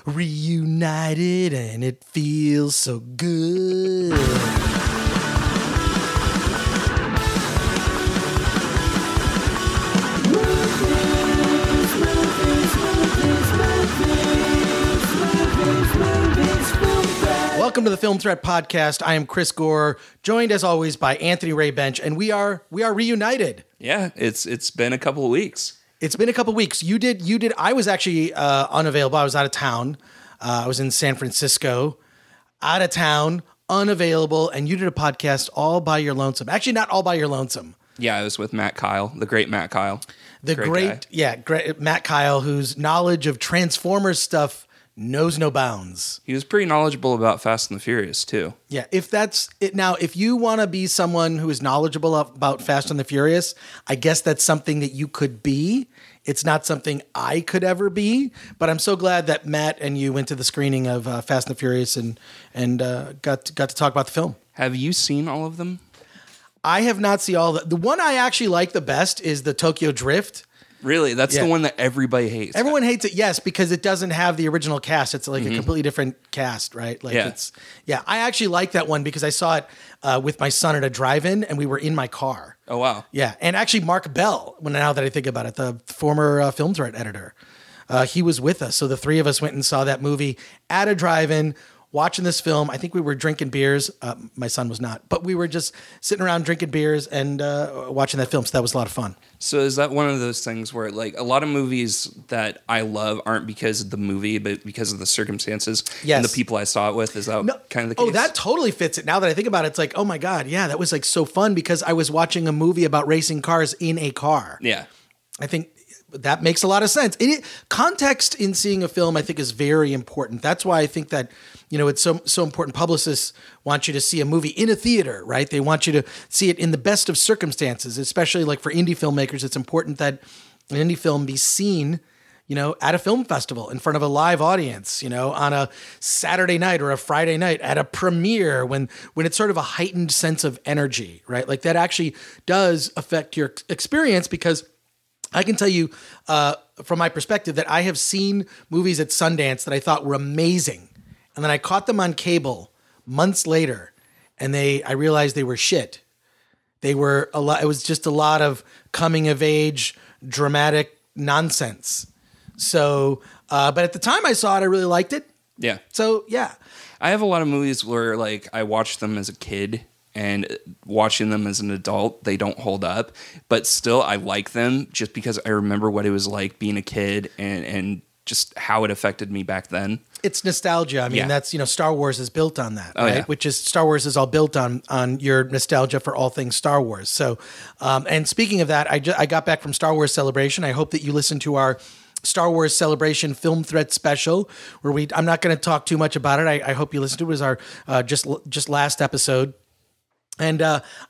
reunited and it feels so good. Welcome to the Film Threat Podcast. I am Chris Gore, joined as always by Anthony Ray Bench, and we are reunited. Yeah, it's been a couple of weeks. It's been a couple of weeks. You did. I was actually unavailable. I was out of town. I was in San Francisco, out of town, unavailable, and you did a podcast all by your lonesome. Actually, not all by your lonesome. Yeah, I was with Matt Kyle, the great Matt Kyle. Great Matt Kyle, whose knowledge of Transformers stuff knows no bounds. He was pretty knowledgeable about Fast and the Furious, too. Yeah, if that's it. Now, if you want to be someone who is knowledgeable about Fast and the Furious, I guess that's something that you could be. It's not something I could ever be, but I'm so glad that Matt and you went to the screening of Fast and the Furious and got to talk about the film. Have you seen all of them? I have not seen all the one I actually like the best is the Tokyo Drift. Really? That's the one that everybody hates. Everyone hates it, yes, because it doesn't have the original cast. It's like a completely different cast, right? Like I actually like that one because I saw it with my son at a drive-in and we were in my car. Oh, wow. Yeah, and actually Mark Bell, now that I think about it, the former Film Threat editor, he was with us. So the three of us went and saw that movie at a drive-in, watching this film. I think we were drinking beers. My son was not, but we were just sitting around drinking beers and watching that film. So that was a lot of fun. So is that one of those things where like a lot of movies that I love aren't because of the movie, but because of the circumstances and the people I saw it with? Is that kind of the case? Oh, that totally fits it. Now that I think about it, it's like, oh my God, yeah, that was like so fun because I was watching a movie about racing cars in a car. Yeah. I think that makes a lot of sense. Context in seeing a film, I think, is very important. That's why I think that, it's so important. Publicists want you to see a movie in a theater, right? They want you to see it in the best of circumstances, especially like for indie filmmakers. It's important that an indie film be seen, at a film festival in front of a live audience, on a Saturday night or a Friday night at a premiere when it's sort of a heightened sense of energy, right? Like that actually does affect your experience because I can tell you from my perspective that I have seen movies at Sundance that I thought were amazing. And then I caught them on cable months later and I realized they were shit. They were a lot. It was just a lot of coming of age, dramatic nonsense. So, but at the time I saw it, I really liked it. Yeah. So yeah, I have a lot of movies where like I watched them as a kid and watching them as an adult, they don't hold up, but still I like them just because I remember what it was like being a kid and just how it affected me back then. It's nostalgia. I mean, that's, Star Wars is built on that, right? Yeah. Which is Star Wars is all built on your nostalgia for all things Star Wars. So, and speaking of that, I got back from Star Wars Celebration. I hope that you listened to our Star Wars Celebration Film Threat special where I'm not going to talk too much about it. I hope you listened to it. It was our just last episode. And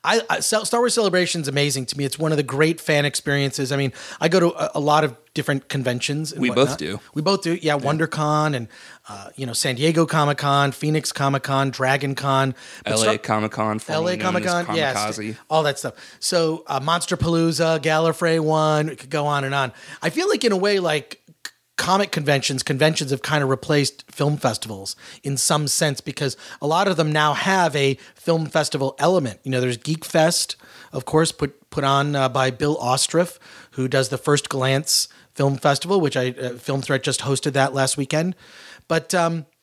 Star Wars Celebration is amazing to me. It's one of the great fan experiences. I mean, I go to a lot of different conventions. And we both do. Yeah, WonderCon and San Diego Comic-Con, Phoenix Comic-Con, Dragon Con, LA Comic-Con, LA Comic-Con, yes, all that stuff. So Monsterpalooza, Gallifrey One, it could go on and on. I feel like in a way, like comic conventions have kind of replaced film festivals in some sense because a lot of them now have a film festival element. There's Geek Fest, of course, put on by Bill Ostroff, who does the First Glance Film Festival, which Film Threat just hosted that last weekend. But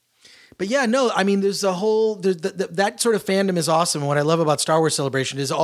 yeah, no, I mean, there's a whole that sort of fandom is awesome. And what I love about Star Wars Celebration is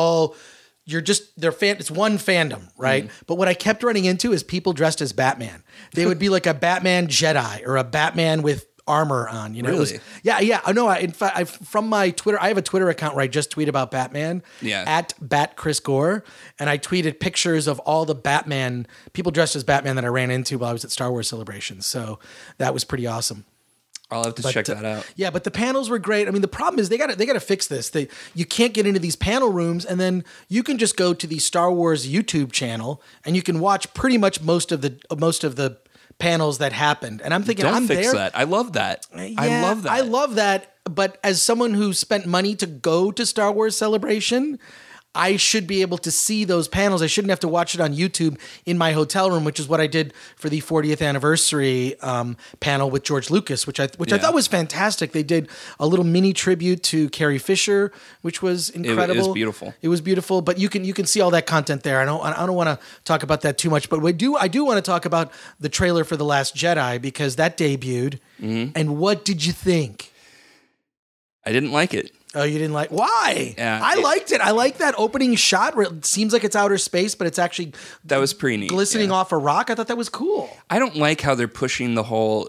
it's one fandom, right? But what I kept running into is people dressed as Batman. They would be like a Batman Jedi or a Batman with armor on, Really? Yeah. I know. In fact, from my Twitter, I have a Twitter account where I just tweet about Batman at @BatChrisGore. And I tweeted pictures of all the Batman, people dressed as Batman that I ran into while I was at Star Wars Celebration. So that was pretty awesome. I'll have to check that out. Yeah, but the panels were great. I mean, the problem is they got to fix this. You can't get into these panel rooms, and then you can just go to the Star Wars YouTube channel, and you can watch pretty much most of the panels that happened. And I'm thinking, Don't fix that. I love that. Yeah, I love that. But as someone who spent money to go to Star Wars Celebration, I should be able to see those panels. I shouldn't have to watch it on YouTube in my hotel room, which is what I did for the 40th anniversary panel with George Lucas, which I thought was fantastic. They did a little mini tribute to Carrie Fisher, which was incredible. It was beautiful. It was beautiful, but you can see all that content there. I don't want to talk about that too much, but I do want to talk about the trailer for The Last Jedi because that debuted. Mm-hmm. And what did you think? I didn't like it. Oh, you didn't like? Why? Yeah, I liked it. I like that opening shot where it seems like it's outer space, but it's actually that was pretty neat. Glistening off a rock. I thought that was cool. I don't like how they're pushing the whole,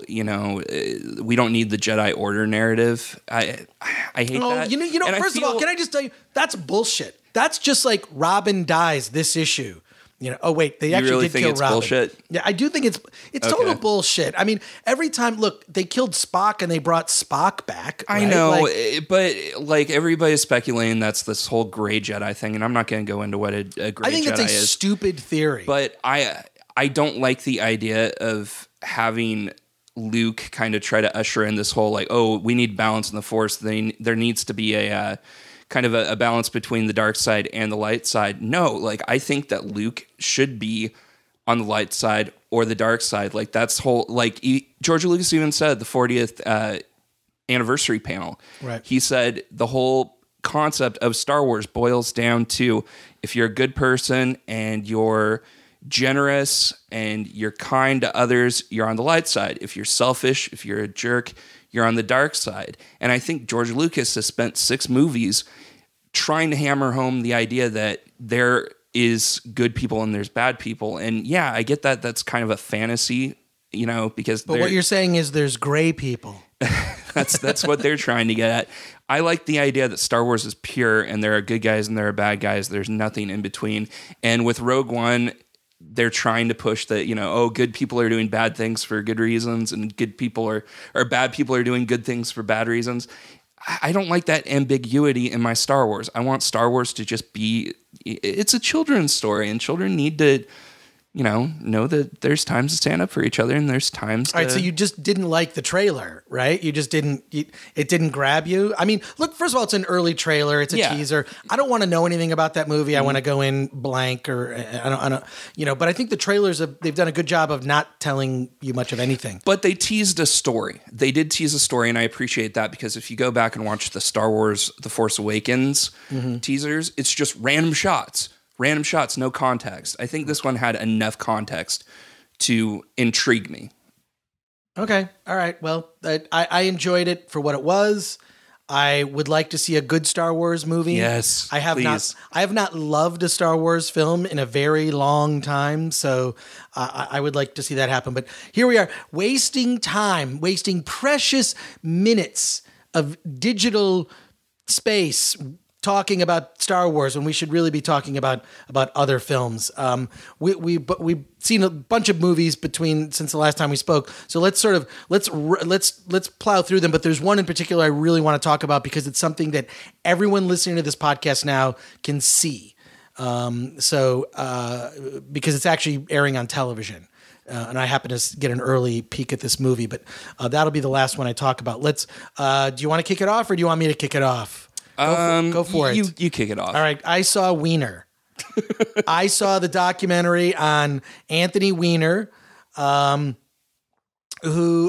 we don't need the Jedi Order narrative. I hate that. You know. First of all, can I just tell you that's bullshit. That's just like Robin dies this issue. Oh wait, they actually really did kill it's Robin. Bullshit? Yeah, I do think it's okay. Total bullshit. I mean, every time, look, they killed Spock and they brought Spock back. Right? I know, but like everybody's speculating that's this whole gray Jedi thing, and I'm not going to go into what a gray Jedi is. I think that's a stupid theory. But I don't like the idea of having Luke kind of try to usher in this whole like, oh, we need balance in the Force. There needs to be a kind of a balance between the dark side and the light side. No, like I think that Luke should be on the light side or the dark side. Like that's whole, like George Lucas even said the 40th anniversary panel. Right. He said the whole concept of Star Wars boils down to if you're a good person and you're generous and you're kind to others, you're on the light side. If you're selfish, if you're a jerk, you're on the dark side. And I think George Lucas has spent 6 movies trying to hammer home the idea that there is good people and there's bad people. And yeah, I get that that's kind of a fantasy, because But what you're saying is there's gray people. That's what they're trying to get at. I like the idea that Star Wars is pure and there are good guys and there are bad guys. There's nothing in between. And with Rogue One, they're trying to push that, good people are doing bad things for good reasons and good people or bad people are doing good things for bad reasons. I don't like that ambiguity in my Star Wars. I want Star Wars to just be, it's a children's story and children need to, know that there's times to stand up for each other and there's times to... All right, so you just didn't like the trailer, right? You just didn't, it didn't grab you? I mean, look, first of all, it's an early trailer. It's a teaser. I don't want to know anything about that movie. I want to go in blank or I don't, but I think the trailers, they've done a good job of not telling you much of anything. But they teased a story. They did tease a story, and I appreciate that because if you go back and watch the Star Wars The Force Awakens teasers, it's just random shots. Random shots, no context. I think this one had enough context to intrigue me. Okay. All right. Well, I enjoyed it for what it was. I would like to see a good Star Wars movie. Yes, I have please. I have not loved a Star Wars film in a very long time, so I would like to see that happen. But here we are, wasting time, wasting precious minutes of digital space talking about Star Wars when we should really be talking about other films. We've seen a bunch of movies since the last time we spoke. So let's plow through them. But there's one in particular I really want to talk about because it's something that everyone listening to this podcast now can see. Because it's actually airing on television. And I happen to get an early peek at this movie, but that'll be the last one I talk about. Do you want to kick it off or do you want me to kick it off? Go for it. You kick it off. All right. I saw Wiener. I saw the documentary on Anthony Weiner, who,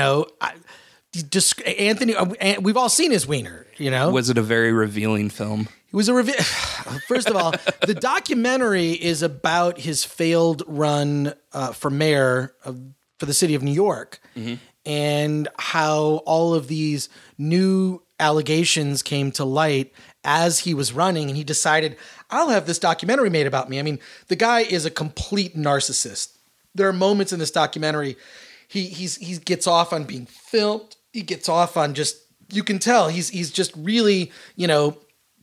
Anthony, we've all seen his Wiener, Was it a very revealing film? It was a review. First of all, the documentary is about his failed run for mayor for the city of New York and how all of these new allegations came to light as he was running, and he decided, I'll have this documentary made about me. I mean, the guy is a complete narcissist. There are moments in this documentary, he gets off on being filmed. He gets off on just, you can tell he's just really, you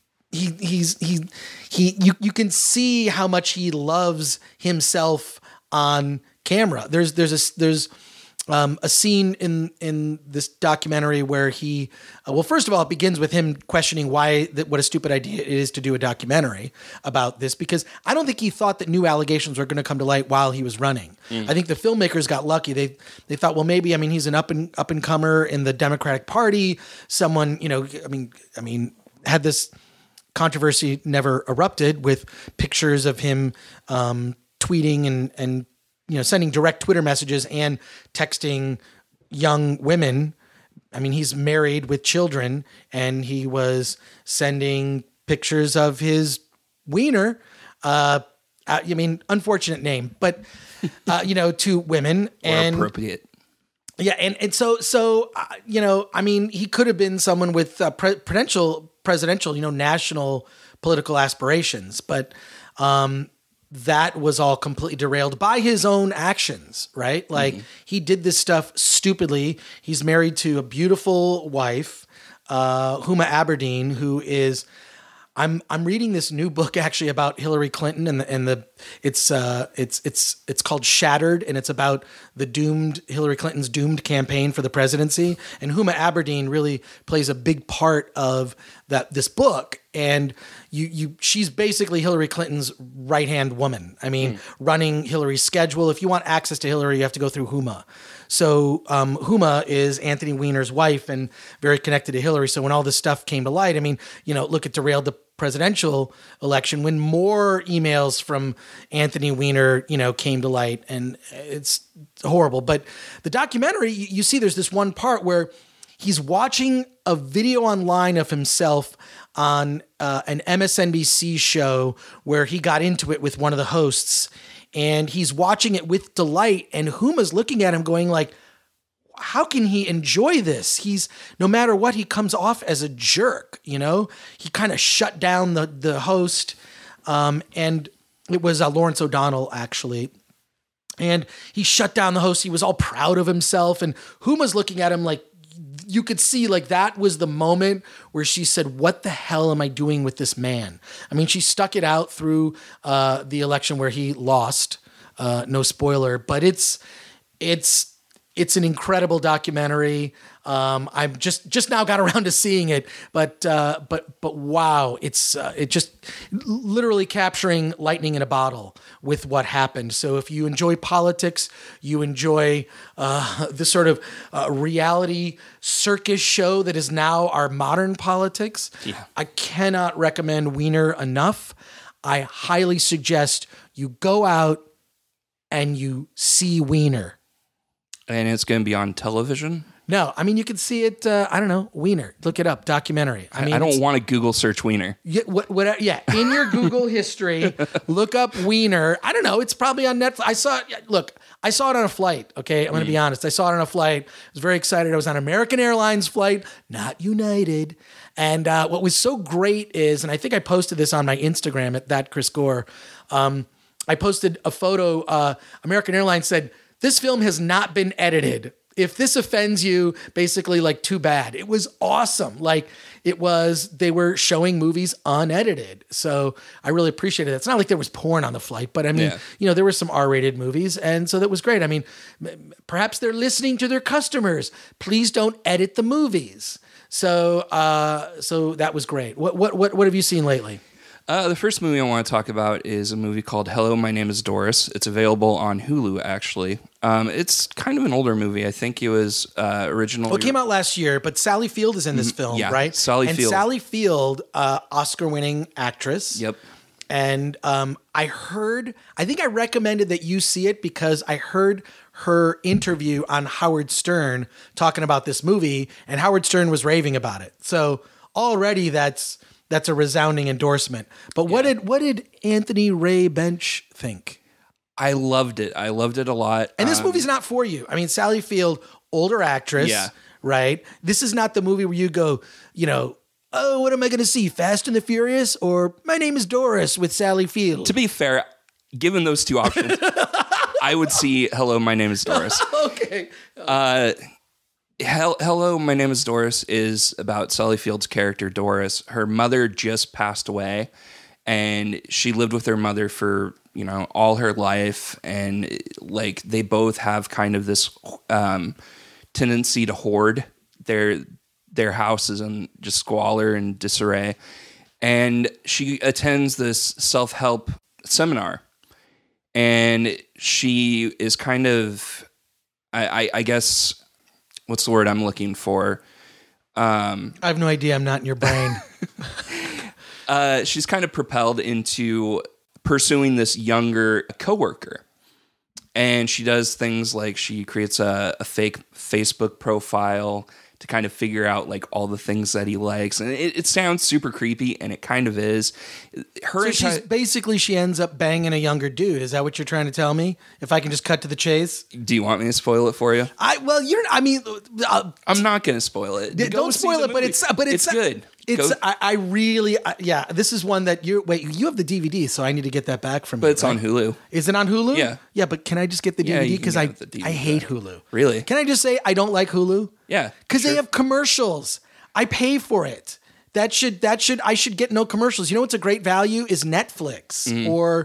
can see how much he loves himself on camera. There's a scene in this documentary where he, first of all, it begins with him questioning what a stupid idea it is to do a documentary about this, because I don't think he thought that new allegations were going to come to light while he was running. I think the filmmakers got lucky. They thought, well, maybe, he's an up and comer in the Democratic Party. Someone, had this controversy never erupted with pictures of him tweeting and sending direct Twitter messages and texting young women. I mean, he's married with children, and he was sending pictures of his wiener. Unfortunate name, but to women and appropriate. Yeah, and so he could have been someone with presidential, national political aspirations, but that was all completely derailed by his own actions, right? Like he did this stuff stupidly. He's married to a beautiful wife, Huma Abedin, who is. I'm reading this new book actually about Hillary Clinton and it's called Shattered, and it's about Hillary Clinton's doomed campaign for the presidency, and Huma Abedin really plays a big part of this book. And she's basically Hillary Clinton's right-hand woman. I mean, running Hillary's schedule. If you want access to Hillary, you have to go through Huma. So Huma is Anthony Weiner's wife and very connected to Hillary. So when all this stuff came to light, I mean, look, it derailed the presidential election when more emails from Anthony Weiner, came to light, and it's horrible. But the documentary, you see there's this one part where he's watching a video online of himself on an MSNBC show where he got into it with one of the hosts, and he's watching it with delight, and Huma's looking at him going like, how can he enjoy this? He's, no matter what, he comes off as a jerk, He kind of shut down the host, and it was Lawrence O'Donnell, actually. And he shut down the host. He was all proud of himself, and Huma's looking at him like, you could see like that was the moment where she said, what the hell am I doing with this man? I mean, she stuck it out through the election where he lost, no spoiler, but it's an incredible documentary. I'm just now got around to seeing it, but wow, it's just literally capturing lightning in a bottle with what happened. So if you enjoy politics, you enjoy this sort of reality circus show that is now our modern politics. Yeah. I cannot recommend Weiner enough. I highly suggest you go out and you see Weiner. And it's going to be on television? No, I mean, you can see it, Weiner. Look it up, documentary. I mean, I don't want to Google search Weiner. Yeah, in your Google history, look up Weiner. I don't know, it's probably on Netflix. I saw it on a flight, okay? I'm going to be honest. I saw it on a flight. I was very excited. I was on American Airlines flight, not United. And what was so great is, and I think I posted this on my Instagram at that Chris Gore, I posted a photo. American Airlines said, "This film has not been edited. If this offends you, basically, like, too bad." It was awesome. Like, they were showing movies unedited. So I really appreciated it. It's not like there was porn on the flight, but I mean, there were some R-rated movies. And so that was great. I mean, perhaps they're listening to their customers. Please don't edit the movies. So that was great. What have you seen lately? The first movie I want to talk about is a movie called Hello, My Name is Doris. It's available on Hulu, actually. It's kind of an older movie. I think it was originally... Well, it came out last year, but Sally Field is in this film, right? Sally Field. Sally Field, Oscar-winning actress. Yep. And I think I recommended that you see it because I heard her interview on Howard Stern talking about this movie, and Howard Stern was raving about it. So already that's a resounding endorsement. But what did Anthony Ray Bench think? I loved it. I loved it a lot. And this movie's not for you. I mean, Sally Field, older actress, right? This is not the movie where you go, oh, what am I going to see? Fast and the Furious or My Name is Doris with Sally Field? To be fair, given those two options, I would see Hello, My Name is Doris. Okay. Hello, My Name is Doris is about Sally Field's character, Doris. Her mother just passed away, and she lived with her mother for, all her life. And like, they both have kind of this tendency to hoard. Their house is in just squalor and disarray. And she attends this self-help seminar, and she is kind of, I guess... What's the word I'm looking for? I have no idea. I'm not in your brain. she's kind of propelled into pursuing this younger coworker. And she does things like she creates a fake Facebook profile to kind of figure out like all the things that he likes. And it sounds super creepy, and it kind of is. She ends up banging a younger dude. Is that what you're trying to tell me? If I can just cut to the chase. Do you want me to spoil it for you? I'm not going to spoil it. Don't spoil it, but it's good. This is one that you have the DVD, so I need to get that back from you. But it's on Hulu. Is it on Hulu? Yeah. Yeah, but can I just get the DVD? Because I hate Hulu. Really? Can I just say I don't like Hulu? Yeah. Because they have commercials. I pay for it. I should get no commercials. You know what's a great value is Netflix or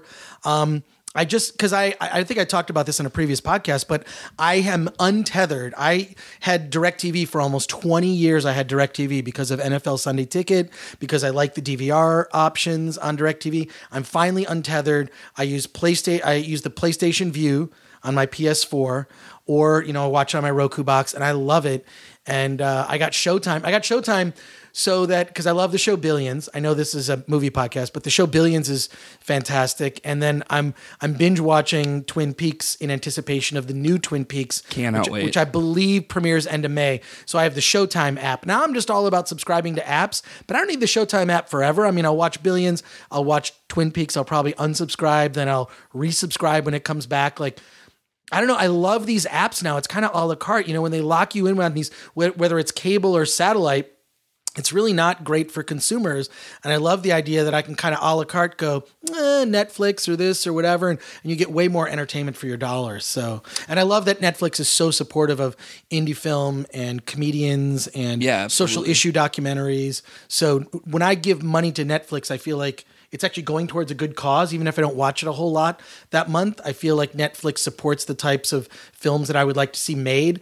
I think I talked about this in a previous podcast, but I am untethered. I had DirecTV for almost 20 years. I had DirecTV because of NFL Sunday Ticket, because I like the DVR options on DirecTV. I'm finally untethered. I use the PlayStation Vue on my PS4, or watch on my Roku box, and I love it. And I got Showtime. So that, because I love the show Billions. I know this is a movie podcast, but the show Billions is fantastic. And then I'm binge watching Twin Peaks in anticipation of the new Twin Peaks. Cannot wait. Which I believe premieres end of May. So I have the Showtime app. Now I'm just all about subscribing to apps, but I don't need the Showtime app forever. I mean, I'll watch Billions, I'll watch Twin Peaks, I'll probably unsubscribe, then I'll resubscribe when it comes back. Like, I don't know. I love these apps now. It's kind of a la carte. When they lock you in on these, whether it's cable or satellite, it's really not great for consumers. And I love the idea that I can kind of a la carte go, Netflix or this or whatever. And you get way more entertainment for your dollars. So, and I love that Netflix is so supportive of indie film and comedians and social issue documentaries. So when I give money to Netflix, I feel like it's actually going towards a good cause, even if I don't watch it a whole lot that month. I feel like Netflix supports the types of films that I would like to see made,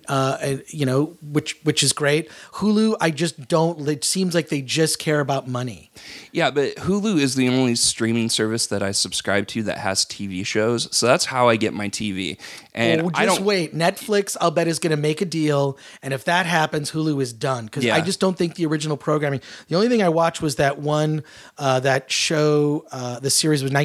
which is great. Hulu, I just don't. It seems like they just care about money. Yeah, but Hulu is the only streaming service that I subscribe to that has TV shows. So that's how I get my TV. And wait. Netflix, I'll bet, is going to make a deal. And if that happens, Hulu is done. Because I just don't think the original programming. The only thing I watched was that one, that show, the series was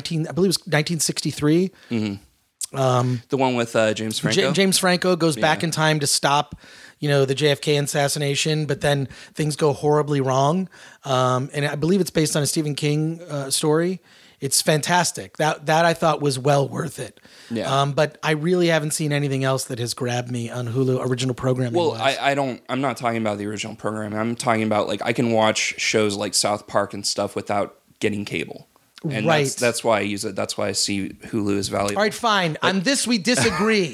1963. Mm-hmm. The one with James Franco? James Franco goes back in time to stop, the JFK assassination, but then things go horribly wrong. And I believe it's based on a Stephen King story. It's fantastic. That I thought was well worth it. Yeah. But I really haven't seen anything else that has grabbed me on Hulu original programming. Well, I'm not talking about the original programming. I'm talking about I can watch shows like South Park and stuff without getting cable. And that's why I use it. That's why I see Hulu as valuable. All right, fine. On this, we disagree.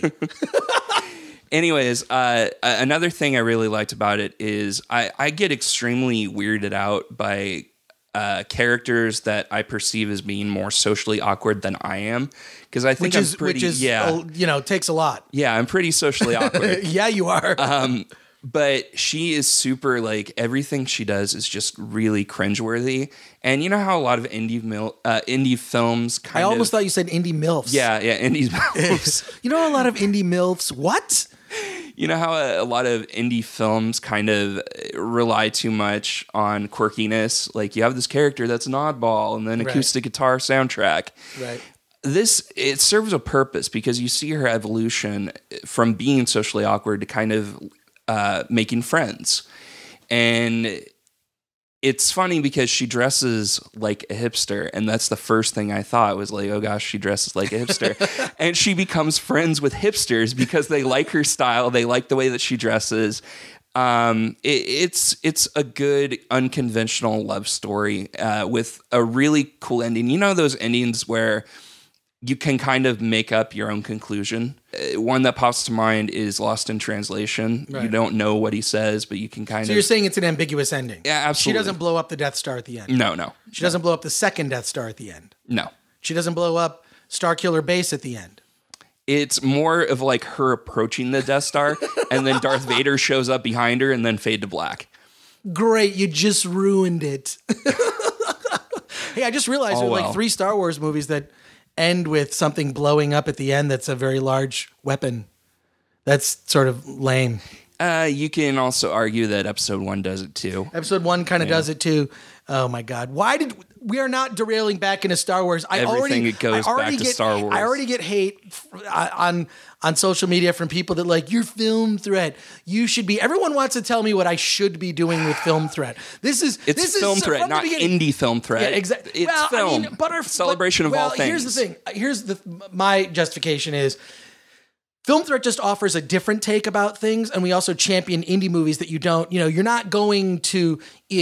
Anyways, another thing I really liked about it is I get extremely weirded out by characters that I perceive as being more socially awkward than I am. Because I think takes a lot. Yeah, I'm pretty socially awkward. Yeah, you are. But she is super, everything she does is just really cringeworthy. And you know how a lot of indie films I almost thought you said indie MILFs. Yeah, indie MILFs. You know a lot of indie MILFs? What? You know how a lot of indie films kind of rely too much on quirkiness? Like, you have this character that's an oddball and then acoustic guitar soundtrack. Right. It serves a purpose because you see her evolution from being socially awkward to kind of making friends. And it's funny because she dresses like a hipster, and that's the first thing I thought was like, oh gosh, she dresses like a hipster. And she becomes friends with hipsters because they like her style, they like the way that she dresses. It's a good unconventional love story with a really cool ending. You know those endings where you can kind of make up your own conclusion. One that pops to mind is Lost in Translation. Right. You don't know what he says, but you can kind of... So you're saying it's an ambiguous ending? Yeah, absolutely. She doesn't blow up the Death Star at the end? No. She doesn't blow up the second Death Star at the end? No. She doesn't blow up Starkiller Base at the end? It's more of her approaching the Death Star, and then Darth Vader shows up behind her, and then fade to black. Great, you just ruined it. Hey, I just realized there are 3 Star Wars movies that end with something blowing up at the end that's a very large weapon. That's sort of lame. You can also argue that episode 1 does it too. Episode 1 kind of does it too. Oh my God. Why did we are not derailing back into Star Wars. It goes back to Star Wars. I already get hate on social media from people that like, your Film Threat. You should be. Everyone wants to tell me what I should be doing with Film Threat. This is Film Threat, not indie Film Threat. Yeah, exactly. It's film. Celebration of all things. Here's the thing. My justification is, Film Threat just offers a different take about things, and we also champion indie movies that you don't, you're not going to,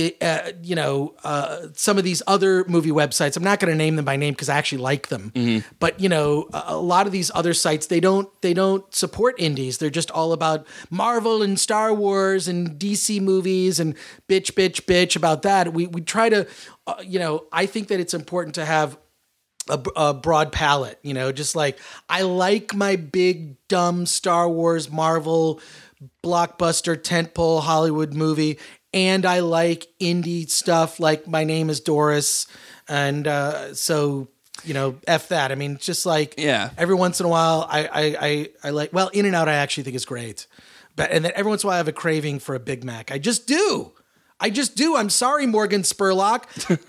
some of these other movie websites. I'm not going to name them by name because I actually like them. Mm-hmm. But, a lot of these other sites, they don't support indies. They're just all about Marvel and Star Wars and DC movies and bitch about that. We try to, I think that it's important to have a broad palette, just like, I like my big, dumb Star Wars, Marvel, blockbuster, tentpole Hollywood movie, and I like indie stuff like My Name is Doris, and so, F that. I mean, just like, every once in a while, I like, well, In-N-Out I actually think is great, and then every once in a while I have a craving for a Big Mac. I just do. I'm sorry, Morgan Spurlock.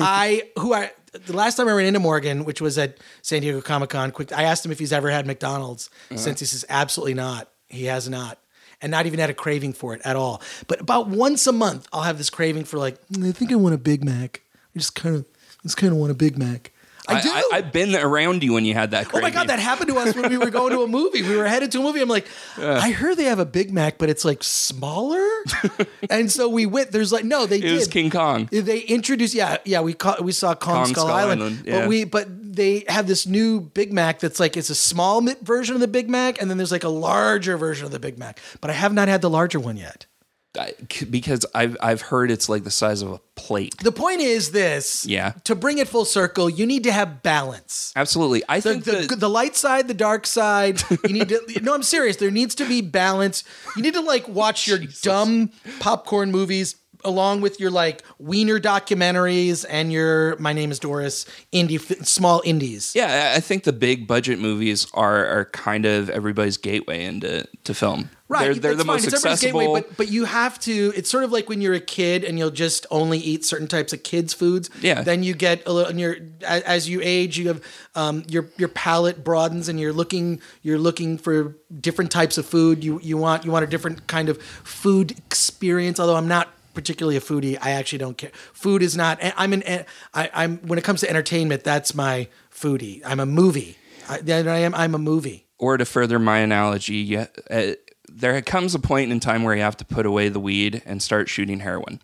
The last time I ran into Morgan, which was at San Diego Comic-Con, I asked him if he's ever had McDonald's, since he says absolutely not. He has not. And not even had a craving for it at all. But about once a month, I'll have this craving for I think I want a Big Mac. I just kind of want a Big Mac. I do. I've been around you when you had that craving. Oh my God, that happened to us when we were going to a movie. We were headed to a movie. I'm like, I heard they have a Big Mac, but it's like smaller. And so we went. There's like, no, they did. It was King Kong. They introduced, we saw Kong Skull Island. Yeah. But they have this new Big Mac that's like, it's a small version of the Big Mac, and then there's like a larger version of the Big Mac. But I have not had the larger one yet. Because I've heard it's like the size of a plate. The point is this. Yeah. To bring it full circle, you need to have balance. Absolutely. I think the light side, the dark side, you need to, no, I'm serious. There needs to be balance. You need to watch your dumb popcorn movies along with your wiener documentaries and your My Name is Doris small indies. Yeah. I think the big budget movies are kind of everybody's gateway into film. Right, they're the most accessible. Gateway, but you have to. It's sort of like when you're a kid and you'll just only eat certain types of kids' foods. Yeah. Then you get a little, and as you age, you have your palate broadens and you're looking for different types of food. You want a different kind of food experience. Although I'm not particularly a foodie, I actually don't care. Food is not. I'm when it comes to entertainment, that's my foodie. I'm a movie. I'm a movie. Or to further my analogy, there comes a point in time where you have to put away the weed and start shooting heroin.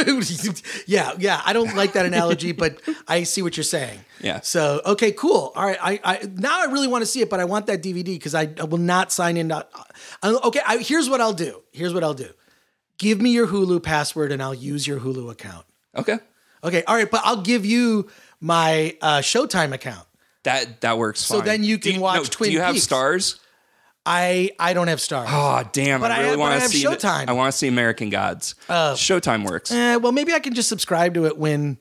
Yeah. I don't like that analogy, but I see what you're saying. Yeah. So, okay, cool. All right. I now I really want to see it, but I want that DVD because I will not sign in. Okay. Here's what I'll do. Give me your Hulu password and I'll use your Hulu account. Okay. All right. But I'll give you my Showtime account. That works fine. So then you can watch Twin Peaks. Do you have Stars? I don't have Stars. Oh, damn. But I really want to see Showtime. I want to see American Gods. Showtime works. Well, maybe I can just subscribe to it when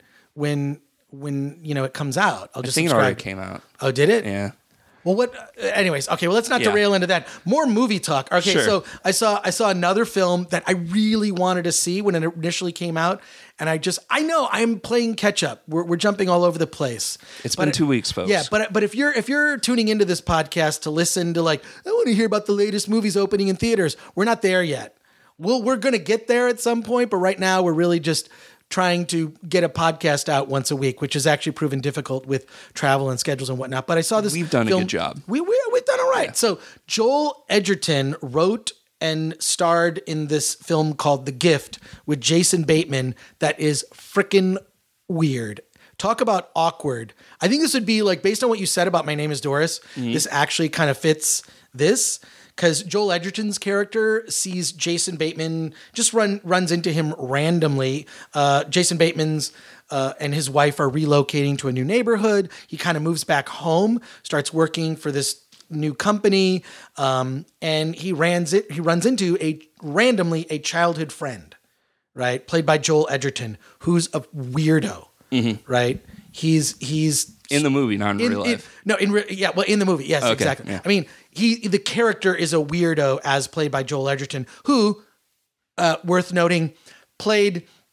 it comes out. I think it already came out. Oh, did it? Yeah. Well, anyways, okay, well, let's not derail into that. More movie talk. Okay, sure. So I saw another film that I really wanted to see when it initially came out. And I know I'm playing catch up. We're jumping all over the place. It's been 2 weeks, folks. Yeah, but if you're tuning into this podcast to listen to I want to hear about the latest movies opening in theaters, we're not there yet. We're going to get there at some point, but right now we're really just trying to get a podcast out once a week, which has actually proven difficult with travel and schedules and whatnot. But I saw this. We've done a good job. We've done all right. Yeah. So Joel Edgerton wrote and starred in this film called The Gift with Jason Bateman that is freaking weird. Talk about awkward. I think this would be based on what you said about My Name is Doris, this actually kind of fits this. Because Joel Edgerton's character sees Jason Bateman, just runs into him randomly. Jason Bateman's and his wife are relocating to a new neighborhood. He kind of moves back home, starts working for this new company, and he runs into randomly a childhood friend, right? Played by Joel Edgerton, who's a weirdo, right? He's in the movie, not in real life. In the movie, yes, okay, exactly. Yeah. I mean, the character is a weirdo as played by Joel Edgerton, who, worth noting, played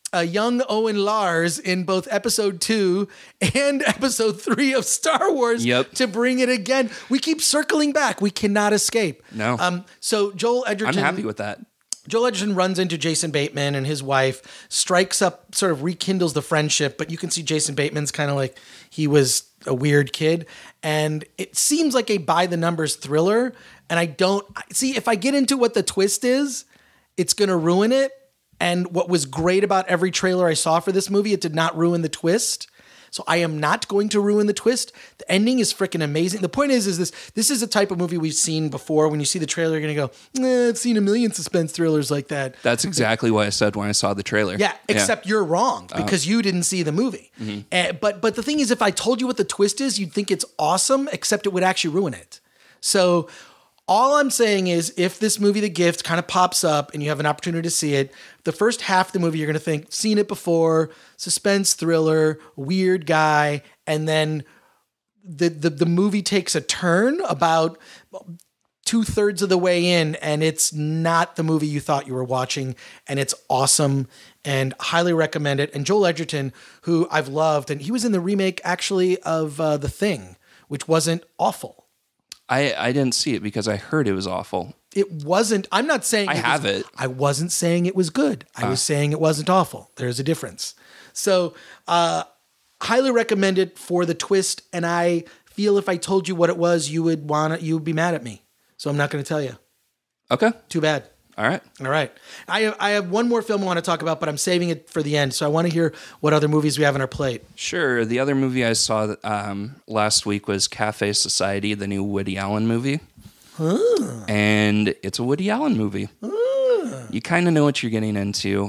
a young Owen Lars in both episode 2 and episode 3 of Star Wars to bring it again. We keep circling back. We cannot escape. No. So Joel Edgerton. I'm happy with that. Joel Edgerton runs into Jason Bateman and his wife, strikes up, sort of rekindles the friendship, but you can see Jason Bateman's kind of like he was a weird kid. And it seems like a by-the-numbers thriller. And I don't... See, if I get into what the twist is, it's going to ruin it. And what was great about every trailer I saw for this movie, it did not ruin the twist. So I am not going to ruin the twist. The ending is freaking amazing. The point is this is a type of movie we've seen before. When you see the trailer, you're going to go, I've seen a million suspense thrillers like that. That's exactly what I said when I saw the trailer. Yeah, except you're wrong because you didn't see the movie. But the thing is, if I told you what the twist is, you'd think it's awesome, except it would actually ruin it. So all I'm saying is if this movie, The Gift, kind of pops up and you have an opportunity to see it, the first half of the movie, you're going to think, seen it before, suspense thriller, weird guy, and then the movie takes a turn about 2/3 of the way in, and it's not the movie you thought you were watching, and it's awesome and highly recommend it. And Joel Edgerton, who I've loved, and he was in the remake actually of The Thing, which wasn't awful. I didn't see it because I heard it was awful. It wasn't. I'm not saying it. I wasn't saying it was good. I was saying it wasn't awful. There's a difference. So, highly recommend it for the twist. And I feel if I told you what it was, you would be mad at me. So I'm not going to tell you. Okay. Too bad. All right. I have one more film I want to talk about, but I'm saving it for the end. So I want to hear what other movies we have on our plate. Sure. The other movie I saw last week was Cafe Society, the new Woody Allen movie. And it's a Woody Allen movie. You kind of know what you're getting into.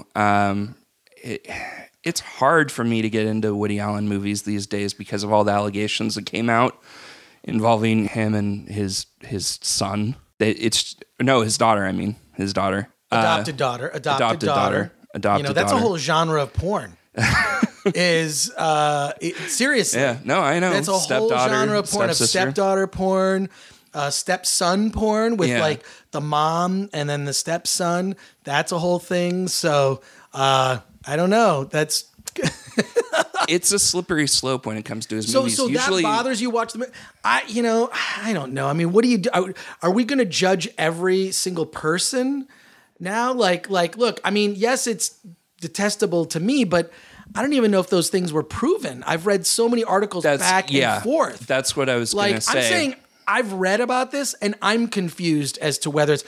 It's hard for me to get into Woody Allen movies these days because of all the allegations that came out involving him and his son. His daughter. I mean, his daughter. Adopted daughter. That's a whole genre of porn. Seriously. Yeah, no, I know. That's a whole genre of porn, of stepdaughter porn, stepson porn with like the mom and then the stepson. That's a whole thing. So I don't know. That's it's a slippery slope when it comes to his movies. So usually, that bothers you watch them. I don't know. I mean, what do you do? Are we going to judge every single person now? Like, look, I mean, yes, it's detestable to me, but I don't even know if those things were proven. I've read so many articles back and forth. That's what I was going to say. I'm saying I've read about this and I'm confused as to whether it's,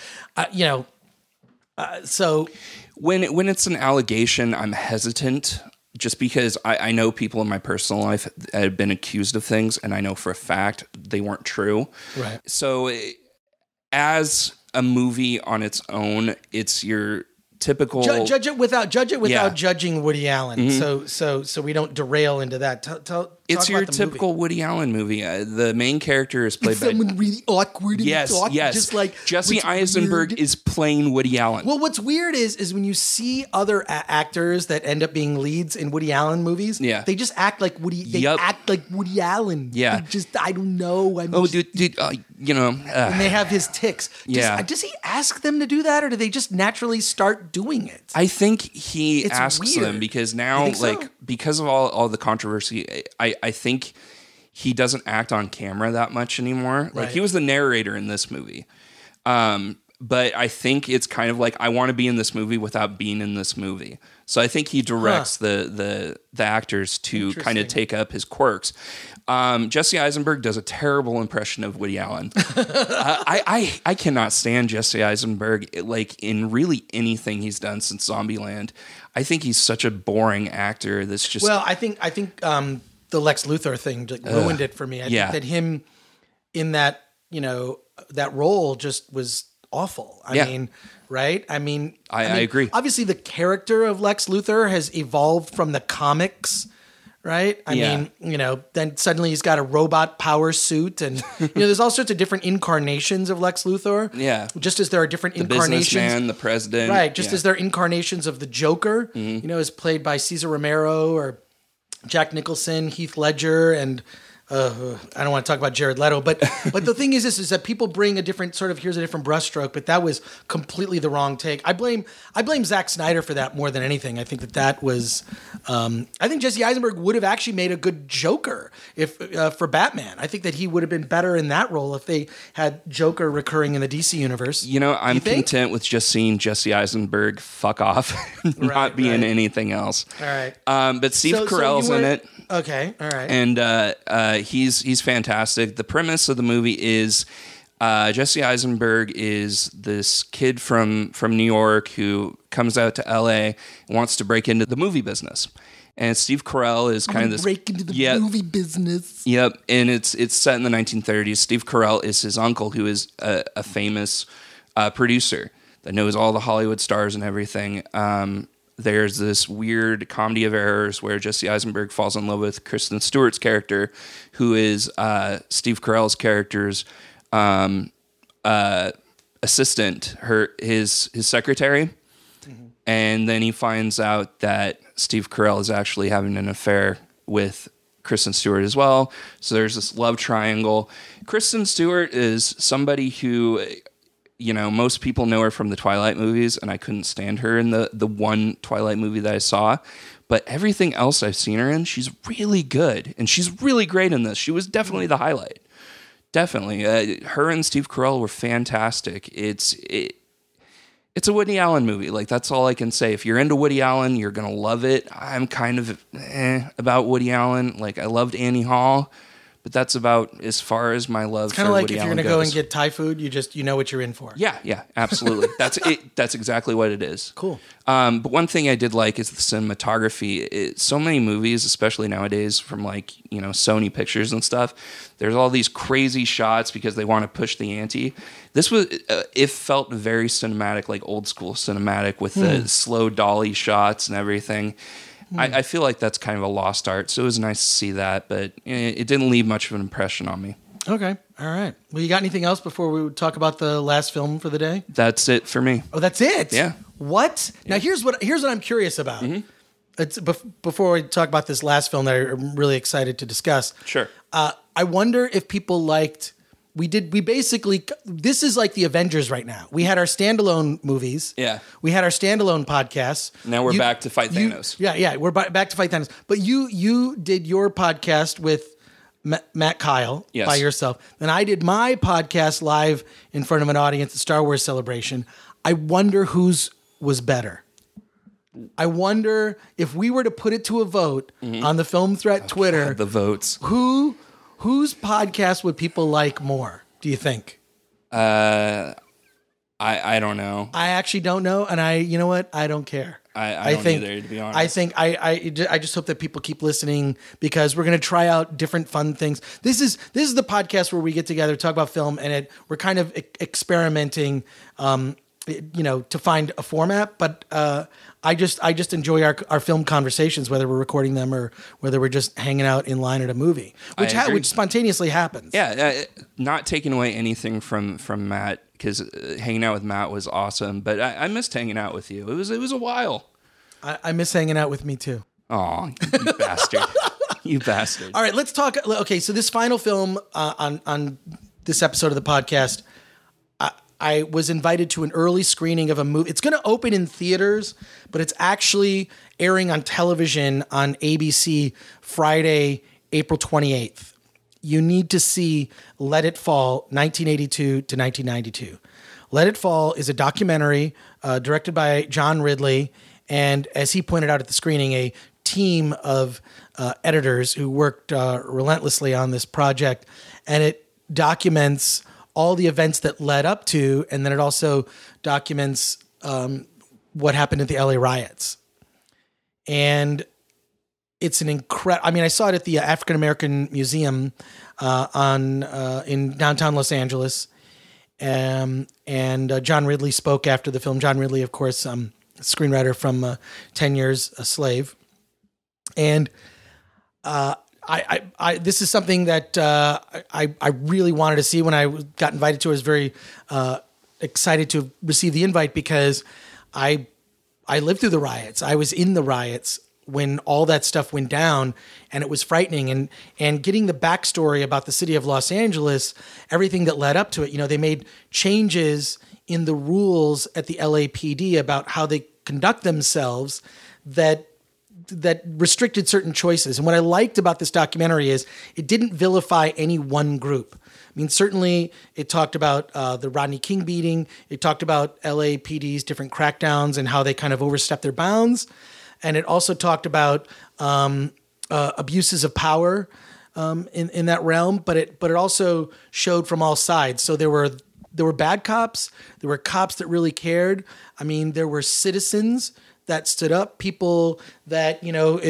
so when it's an allegation, I'm hesitant. Just because I know people in my personal life have been accused of things, and I know for a fact they weren't true. Right. So, as a movie on its own, it's your typical judge it without judging Woody Allen. Mm-hmm. So we don't derail into that. It's your typical Woody Allen movie. The main character is played by someone really awkward. Yes. Just like Jesse Eisenberg is playing Woody Allen. Well, what's weird is when you see other actors that end up being leads in Woody Allen movies. They just act like Woody. They act like Woody Allen. Yeah, I don't know. And they have his tics. Does he ask them to do that, or do they just naturally start doing it? I think he asks them because now, because of all the controversy, I think he doesn't act on camera that much anymore. Like he was the narrator in this movie. But I think it's kind of like, I want to be in this movie without being in this movie. So I think he directs the actors to kind of take up his quirks. Jesse Eisenberg does a terrible impression of Woody Allen. I cannot stand Jesse Eisenberg in really anything he's done since Zombieland. I think he's such a boring actor. That's just I think the Lex Luthor thing ruined it for me. I think that him in that that role just was awful. I mean, right? I mean, I agree. Obviously, the character of Lex Luthor has evolved from the comics. Right? I mean, then suddenly he's got a robot power suit and, there's all sorts of different incarnations of Lex Luthor. Yeah. Just as there are different incarnations. The businessman, the president. Right. Just as there are incarnations of the Joker, is played by Cesar Romero or Jack Nicholson, Heath Ledger, and I don't want to talk about Jared Leto, but the thing is this, is that people bring a different sort of, here's a different brushstroke, but that was completely the wrong take. I blame Zack Snyder for that more than anything. I think that was, I think Jesse Eisenberg would have actually made a good Joker if for Batman. I think that he would have been better in that role if they had Joker recurring in the DC universe. I'm content with just seeing Jesse Eisenberg fuck off, not be in anything else. All right. But Steve Carell's in it. Okay. All right. And he's fantastic. The premise of the movie is Jesse Eisenberg is this kid from New York who comes out to LA and wants to break into the movie business. And Steve Carell is kind of this break into the movie business. Yep, and it's set in the 1930s. Steve Carell is his uncle, who is a famous producer that knows all the Hollywood stars and everything. There's this weird comedy of errors where Jesse Eisenberg falls in love with Kristen Stewart's character, who is Steve Carell's character's assistant, his secretary. Mm-hmm. And then he finds out that Steve Carell is actually having an affair with Kristen Stewart as well. So there's this love triangle. Kristen Stewart is somebody who, most people know her from the Twilight movies, and I couldn't stand her in the one Twilight movie that I saw. But everything else I've seen her in, she's really good. And she's really great in this. She was definitely the highlight. Definitely. Her and Steve Carell were fantastic. It's a Woody Allen movie. Like, that's all I can say. If you're into Woody Allen, you're going to love it. I'm kind of about Woody Allen. Like, I loved Annie Hall, but that's about as far as my love for Woody Allen goes. It's kind of like if you're going to go and get Thai food, you know what you're in for. Yeah, absolutely. That's it. That's exactly what it is. Cool. But one thing I did like is the cinematography. So many movies, especially nowadays from Sony Pictures and stuff, there's all these crazy shots because they want to push the ante. This was, it felt very cinematic, like old school cinematic with the slow dolly shots and everything. I feel like that's kind of a lost art, so it was nice to see that, but it didn't leave much of an impression on me. Okay, all right. Well, you got anything else before we talk about the last film for the day? That's it for me. Oh, that's it? Yeah. What? Yeah. Now, here's what I'm curious about. Mm-hmm. It's before we talk about this last film that I'm really excited to discuss. Sure. I wonder if people liked... This is like the Avengers right now. We had our standalone movies. Yeah. We had our standalone podcasts. Now we're back to fight Thanos. Yeah. We're back to fight Thanos. But you did your podcast with Matt Kyle by yourself. And I did my podcast live in front of an audience at Star Wars Celebration. I wonder whose was better. I wonder if we were to put it to a vote on the Film Threat Twitter. God, the votes. Whose podcast would people like more, do you think? I don't know. I actually don't know, and you know what? I don't care. I don't think, either, to be honest. I think I just hope that people keep listening because we're going to try out different fun things. This is the podcast where we get together, talk about film, and we're kind of experimenting, to find a format. But I just enjoy our film conversations, whether we're recording them or whether we're just hanging out in line at a movie, which spontaneously happens. Yeah, not taking away anything from Matt, because hanging out with Matt was awesome, but I missed hanging out with you. It was a while. I miss hanging out with me too. Oh, you bastard! You bastard! All right, let's talk. Okay, so this final film on this episode of the podcast. I was invited to an early screening of a movie. It's going to open in theaters, but it's actually airing on television on ABC Friday, April 28th. You need to see Let It Fall, 1982 to 1992. Let It Fall is a documentary directed by John Ridley, and as he pointed out at the screening, a team of editors who worked relentlessly on this project, and it documents all the events that led up to, and then it also documents what happened at the LA riots. And it's an incredible... I mean, I saw it at the African American Museum in downtown Los Angeles. And John Ridley spoke after the film. John Ridley, of course, screenwriter from 10 Years a Slave. And this is something that I really wanted to see when I got invited to. I was very excited to receive the invite because I lived through the riots. I was in the riots when all that stuff went down, and it was frightening. And getting the backstory about the city of Los Angeles, everything that led up to it. They made changes in the rules at the LAPD about how they conduct themselves that restricted certain choices. And what I liked about this documentary is it didn't vilify any one group. I mean, certainly it talked about the Rodney King beating. It talked about LAPD's different crackdowns and how they kind of overstepped their bounds. And it also talked about abuses of power in that realm. But it also showed from all sides. So there were bad cops. There were cops that really cared. I mean, there were citizens that stood up, people that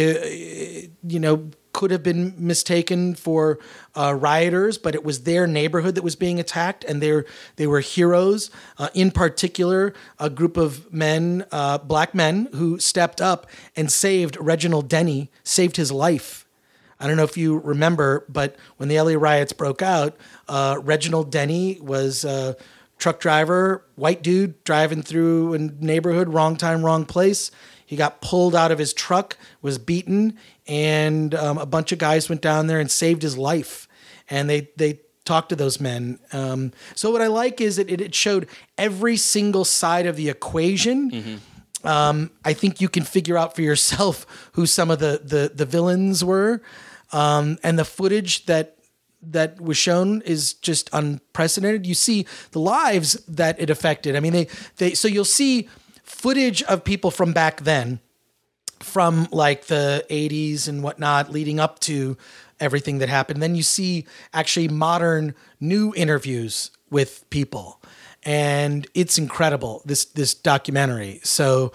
could have been mistaken for rioters, but it was their neighborhood that was being attacked, and they were heroes. In particular, a group of men, black men, who stepped up and saved Reginald Denny, saved his life. I don't know if you remember, but when the LA riots broke out, Reginald Denny was a truck driver, white dude driving through a neighborhood, wrong time, wrong place. He got pulled out of his truck, was beaten, and a bunch of guys went down there and saved his life. And they talked to those men. So what I like is that it showed every single side of the equation. Mm-hmm. I think you can figure out for yourself who some of the villains were. And the footage that was shown is just unprecedented. You see the lives that it affected. I mean, so you'll see footage of people from back then, from like the 80s and whatnot, leading up to everything that happened. Then you see actually modern new interviews with people, and it's incredible, this documentary. So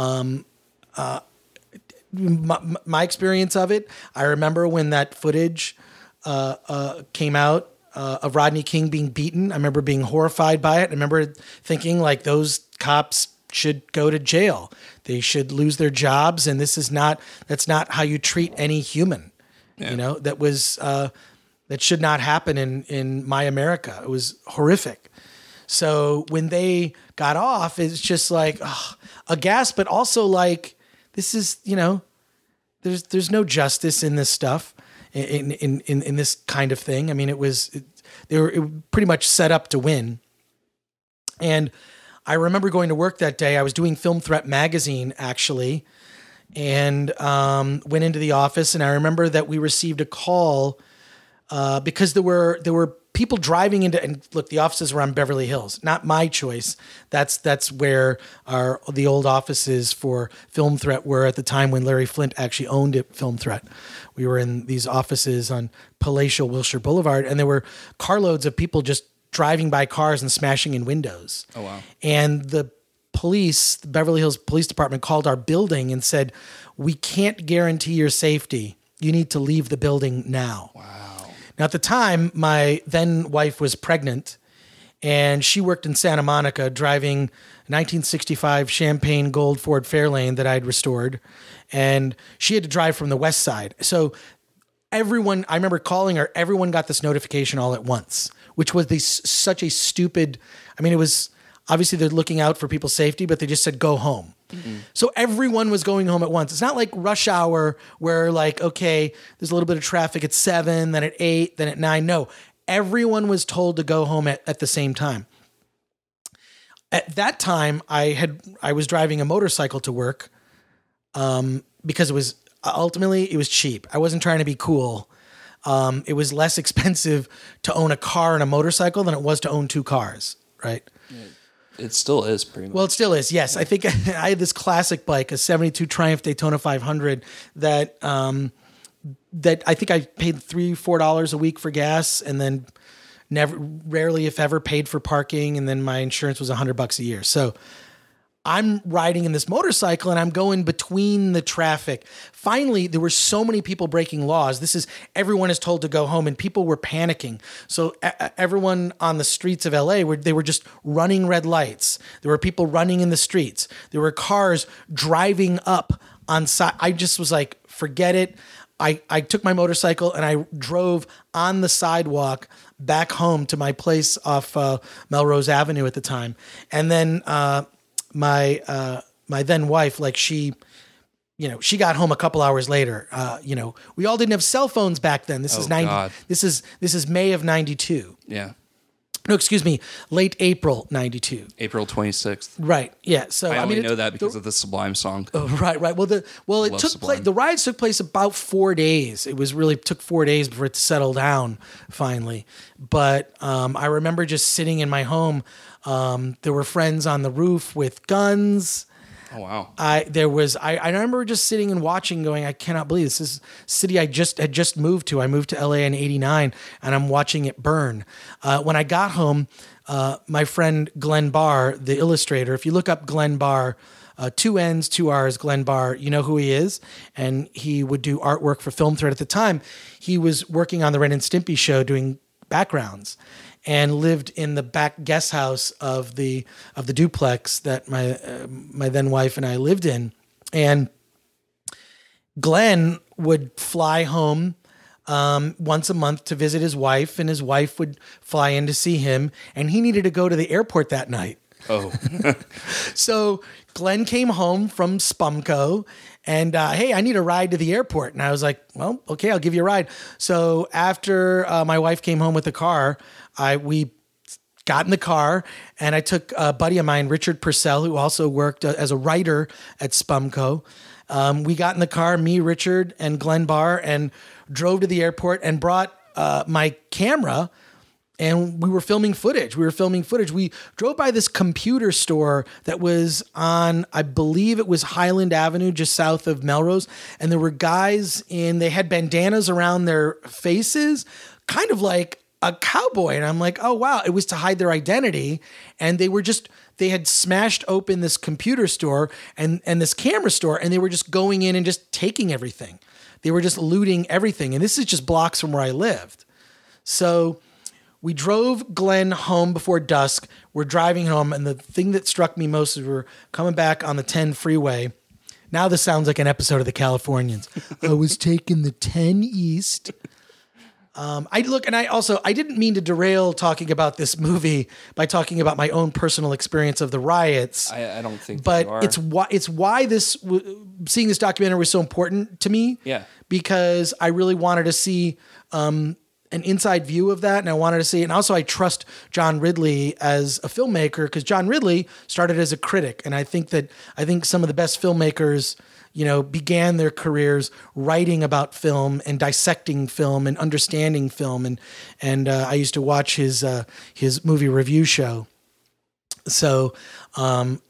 my experience of it, I remember when that footage came out of Rodney King being beaten. I remember being horrified by it. I remember thinking, like, those cops should go to jail. They should lose their jobs. And that's not how you treat any human. Yeah. That should not happen in my America. It was horrific. So when they got off, it's just like aghast, but also like, this is, there's no justice in this stuff, in this kind of thing. I mean, they were pretty much set up to win. And I remember going to work that day. I was doing Film Threat magazine, actually, and went into the office. And I remember that we received a call because there were people driving into, and look, the offices were on Beverly Hills, not my choice. That's where the old offices for Film Threat were at the time when Larry Flint actually owned it, Film Threat. We were in these offices on Palatial Wilshire Boulevard, and there were carloads of people just driving by cars and smashing in windows. Oh, wow. And the Beverly Hills Police Department called our building and said, "We can't guarantee your safety. You need to leave the building now." Wow. Now, at the time, my then wife was pregnant, and she worked in Santa Monica driving a 1965 Champagne Gold Ford Fairlane that I'd restored, and she had to drive from the west side. So I remember calling her, everyone got this notification all at once, which was such a stupid, it was, obviously they're looking out for people's safety, but they just said, go home. Mm-hmm. So everyone was going home at once. It's not like rush hour where, like, okay, there's a little bit of traffic at 7, then at 8, then at 9. No, everyone was told to go home at the same time. At that time, I was driving a motorcycle to work because it was cheap. I wasn't trying to be cool. It was less expensive to own a car and a motorcycle than it was to own 2 cars, right? It still is pretty much. Well, it still is, yes. I think I had this classic bike, a 72 Triumph Daytona 500, that I think I paid $3-4 a week for gas, and then rarely, if ever, paid for parking, and then my insurance was $100 a year. So I'm riding in this motorcycle and I'm going between the traffic. Finally, there were so many people breaking laws. Everyone is told to go home, and people were panicking. So everyone on the streets of LA, they were just running red lights. There were people running in the streets. There were cars driving up on side. I just was like, forget it. I took my motorcycle and I drove on the sidewalk back home to my place off Melrose Avenue at the time. And then my then wife, like, she she got home a couple hours later. We all didn't have cell phones back then. This is 90. God. This is May of 92. Yeah. No, excuse me, late April 92. April 26th. Right. Yeah. So I only know that because of the Sublime song. Right. Well, it Love took Sublime. place. The riots took place about 4 days. It was really took 4 days for it to settle down finally. But I remember just sitting in my home. There were friends on the roof with guns. Oh wow! I remember just sitting and watching, going, I cannot believe this is a city I had just moved to. I moved to LA in '89, and I'm watching it burn. When I got home, my friend Glenn Barr, the illustrator, if you look up Glenn Barr, 2 N's, 2 R's, Glenn Barr, you know who he is, and he would do artwork for Film Thread at the time. He was working on the Ren and Stimpy show doing backgrounds, and lived in the back guest house of the duplex that my then wife and I lived in. And Glenn would fly home once a month to visit his wife, and his wife would fly in to see him, and he needed to go to the airport that night. Oh. So Glenn came home from Spumco and, hey, I need a ride to the airport. And I was like, well, okay, I'll give you a ride. So after my wife came home with the car, we got in the car, and I took a buddy of mine, Richard Purcell, who also worked as a writer at Spumco. We got in the car, me, Richard, and Glenn Barr, and drove to the airport and brought my camera. And we were filming footage. We drove by this computer store that was on, I believe it was Highland Avenue, just south of Melrose. And there were guys they had bandanas around their faces, kind of like a cowboy. And I'm like, oh, wow. It was to hide their identity. And they had smashed open this computer store and this camera store, and they were just going in and just taking everything. They were just looting everything. And this is just blocks from where I lived. So we drove Glenn home before dusk. We're driving home, and the thing that struck me most is we're coming back on the 10 freeway. Now this sounds like an episode of The Californians. I was taking the 10 East. I didn't mean to derail talking about this movie by talking about my own personal experience of the riots. I don't think but you are. it's why seeing this documentary was so important to me. Yeah. Because I really wanted to see an inside view of that, and I wanted to see, and also I trust John Ridley as a filmmaker, because John Ridley started as a critic, and I think some of the best filmmakers, began their careers writing about film and dissecting film and understanding film, and I used to watch his movie review show. So I'm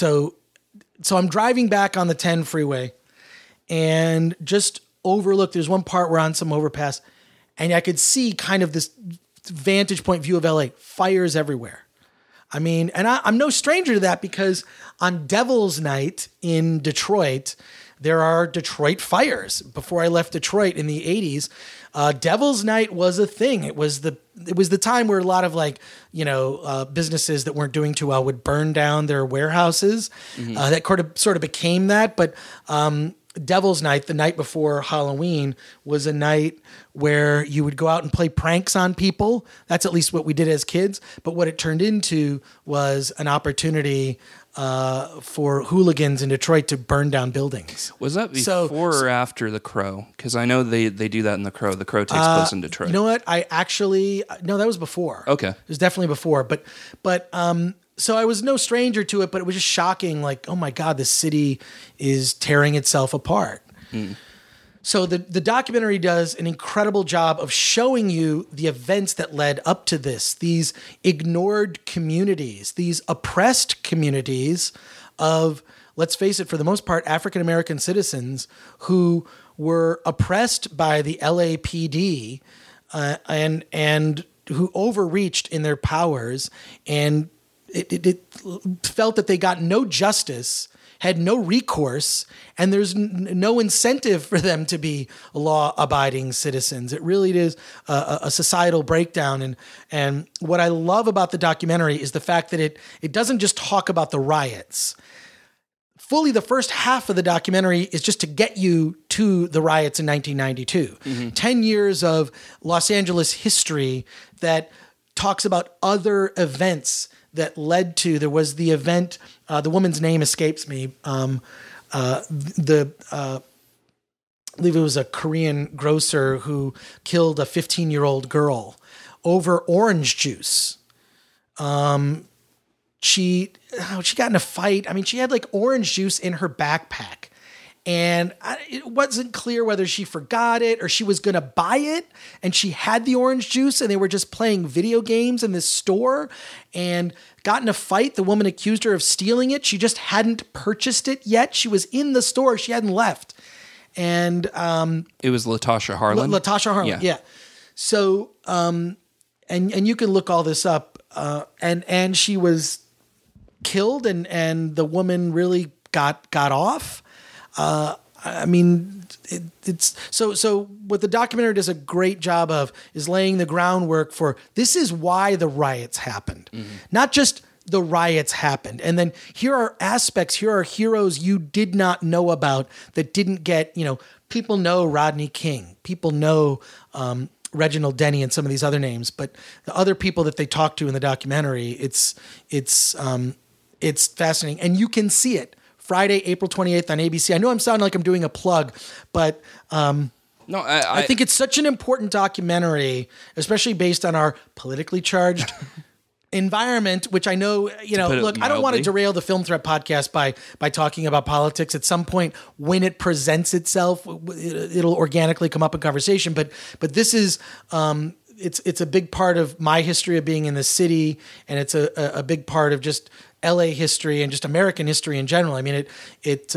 driving back on the 10 freeway, and just overlook. There's one part we're on some overpass, and I could see kind of this vantage point view of LA, fires everywhere. I mean, and I'm no stranger to that, because on Devil's Night in Detroit, there are Detroit fires. Before I left Detroit in the 80s, Devil's Night was a thing. It was the time where a lot of businesses that weren't doing too well would burn down their warehouses. Mm-hmm. That sort of became that, but Devil's Night, the night before Halloween, was a night where you would go out and play pranks on people. That's at least what we did as kids. But what it turned into was an opportunity for hooligans in Detroit to burn down buildings. Was that before or after The Crow? Because I know they do that in The Crow. The Crow takes place in Detroit. You know what? No, that was before. Okay. It was definitely before. But so I was no stranger to it, but it was just shocking. Like, oh my God, this city is tearing itself apart. Mm. So the documentary does an incredible job of showing you the events that led up to this, these ignored communities, these oppressed communities of, let's face it, for the most part, African-American citizens who were oppressed by the LAPD and who overreached in their powers, and it felt that they got no justice, had no recourse, and there's no incentive for them to be law-abiding citizens. It really is a societal breakdown. And what I love about the documentary is the fact that it doesn't just talk about the riots. Fully the first half of the documentary is just to get you to the riots in 1992. Mm-hmm. 10 years of Los Angeles history that talks about other events that led to, there was the event, the woman's name escapes me. I believe it was a Korean grocer who killed a 15-year-old girl over orange juice. She got in a fight. I mean, she had like orange juice in her backpack. And it wasn't clear whether she forgot it or she was going to buy it. And she had the orange juice and they were just playing video games in this store and got in a fight. The woman accused her of stealing it. She just hadn't purchased it yet. She was in the store. She hadn't left. And it was Latasha Harlan. Latasha Harlan, yeah. So, and you can look all this up. And she was killed and the woman really got off. I mean, it's so what the documentary does a great job of is laying the groundwork for this is why the riots happened, not just the riots happened. And then here are aspects, here are heroes you did not know about that didn't get, people know Rodney King, people know, Reginald Denny and some of these other names, but the other people that they talk to in the documentary, it's fascinating and you can see it. Friday, April 28th on ABC. I know I'm sounding like I'm doing a plug, but no, I think it's such an important documentary, especially based on our politically charged environment, which I know, look, I don't want to derail the Film Threat podcast by talking about politics. At some point when it presents itself, it'll organically come up in conversation. But this is, it's a big part of my history of being in the city. And it's a big part of just LA history and just American history in general. I mean, it's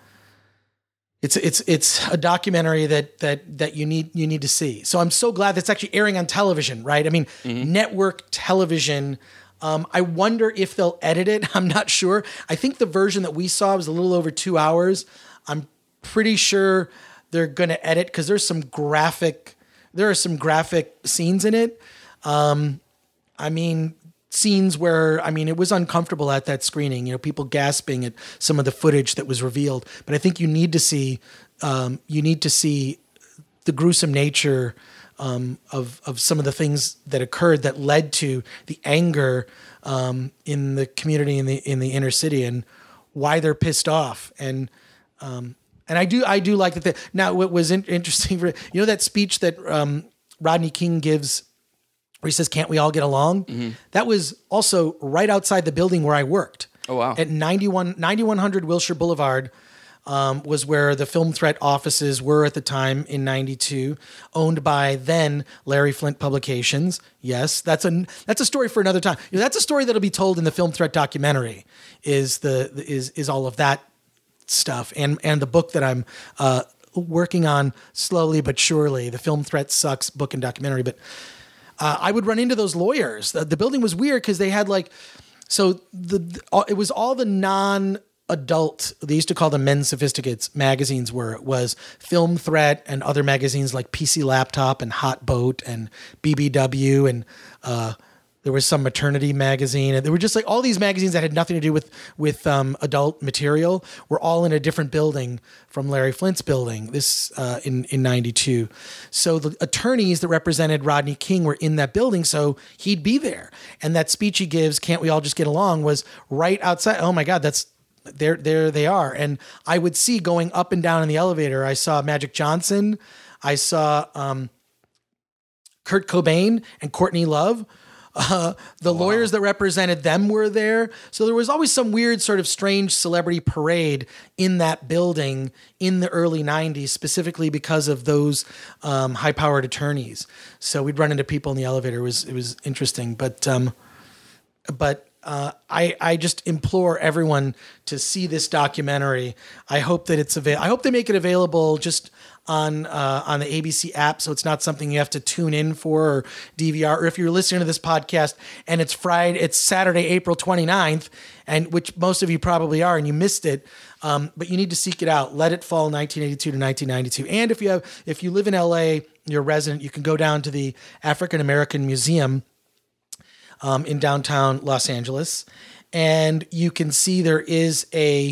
a documentary that you need to see. So I'm so glad that's actually airing on television, right? I mean, network television. I wonder if they'll edit it. I'm not sure. I think the version that we saw was a little over 2 hours. I'm pretty sure they're going to edit because there are some graphic scenes in it. I mean, scenes where, it was uncomfortable at that screening, people gasping at some of the footage that was revealed. But I think you need to see the gruesome nature of some of the things that occurred that led to the anger in the community in the inner city and why they're pissed off. And I do like that. Now, what was interesting, that speech that Rodney King gives where he says, "Can't we all get along?" That was also right outside the building where I worked. Oh, wow. At 9100 Wilshire Boulevard was where the Film Threat offices were at the time in 92, owned by then Larry Flint Publications. Yes, that's a story for another time. That's a story that'll be told in the Film Threat documentary is all of that stuff. And the book that I'm working on slowly but surely, the Film Threat Sucks book and documentary. But I would run into those lawyers. The building was weird because they had it was all the non-adult, they used to call them men's sophisticates magazines where it was Film Threat and other magazines like PC Laptop and Hot Boat and BBW and there was some maternity magazine. And there were just like all these magazines that had nothing to do with adult material were all in a different building from Larry Flint's building, this in 92. So the attorneys that represented Rodney King were in that building, so he'd be there. And that speech he gives, "Can't we all just get along?" was right outside. Oh my God, there they are. And I would see going up and down in the elevator, I saw Magic Johnson, I saw Kurt Cobain and Courtney Love. The lawyers that represented them were there. So there was always some weird sort of strange celebrity parade in that building in the early 90s, specifically because of those high-powered attorneys. So we'd run into people in the elevator. It was interesting. But I just implore everyone to see this documentary. I hope that it's available. I hope they make it available just on the ABC app, so it's not something you have to tune in for or DVR. Or if you're listening to this podcast and it's Saturday, April 29th, and which most of you probably are, and you missed it, but you need to seek it out. Let It Fall, 1982 to 1992. And if you live in LA, you're a resident, you can go down to the African American Museum in downtown Los Angeles, and you can see there is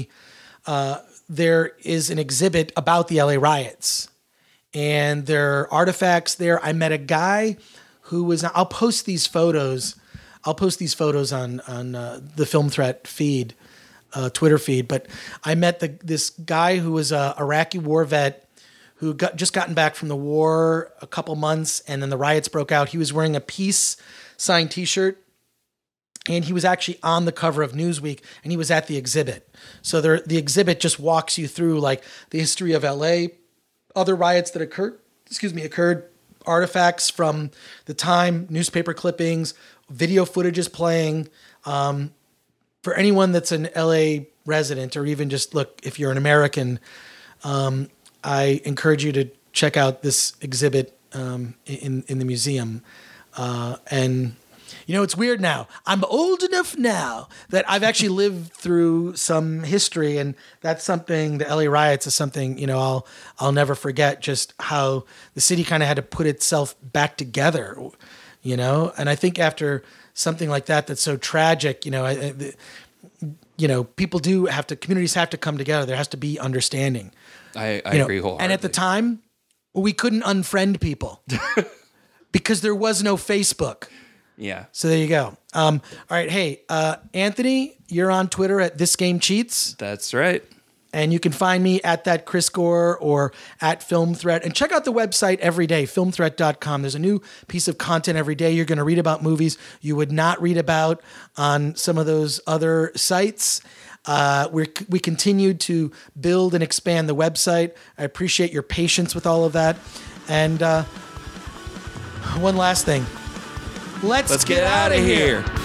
an exhibit about the LA riots, and there are artifacts there. I met a guy who was. I'll post these photos. on the Film Threat feed. Twitter feed. But I met this guy who was a Iraqi war vet who just gotten back from the war a couple months, and then the riots broke out. He was wearing a peace signed T-shirt, and he was actually on the cover of Newsweek, and he was at the exhibit. So the exhibit just walks you through like the history of LA, other riots that occurred, artifacts from the time, newspaper clippings, video footages playing. For anyone that's an LA resident, or even just look, if you're an American, I encourage you to check out this exhibit in the museum. And you know, it's weird now. I'm old enough now that I've actually lived through some history, and that's something. The LA riots is something, you know, I'll never forget. Just how the city kind of had to put itself back together, you know. And I think after something like that, that's so tragic, you know, people do have to. Communities have to come together. There has to be understanding. I agree wholeheartedly. And at the time, we couldn't unfriend people because there was no Facebook. Yeah. So there you go. All right. Hey, Anthony, you're on Twitter at This Game Cheats. That's right. And you can find me at that Chris Gore or at Film Threat. And check out the website every day, filmthreat.com. There's a new piece of content every day. You're going to read about movies you would not read about on some of those other sites. We continue to build and expand the website. I appreciate your patience with all of that. And one last thing. Let's get out of here.